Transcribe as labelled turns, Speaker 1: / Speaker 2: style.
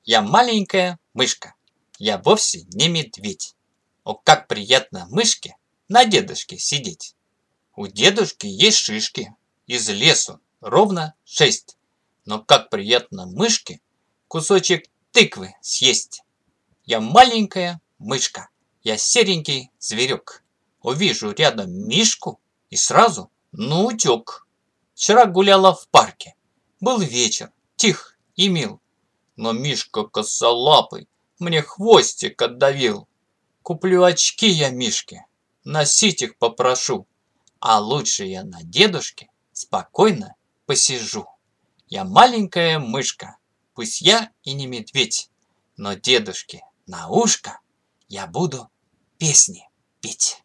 Speaker 1: Я маленькая мышка, я вовсе не медведь. О, как приятно мышке на дедушке сидеть. У дедушки есть шишки, из лесу ровно 6. Но как приятно мышке кусочек тыквы съесть. Я маленькая мышка, я серенький зверек. Увижу рядом мишку и сразу утек. Вчера гуляла в парке, был вечер, тих и мил. Но мишка косолапый мне хвостик отдавил. Куплю очки я мишке, носить их попрошу. А лучше я на дедушке спокойно посижу. Я маленькая мышка, пусть я и не медведь, но дедушке на ушко я буду песни петь.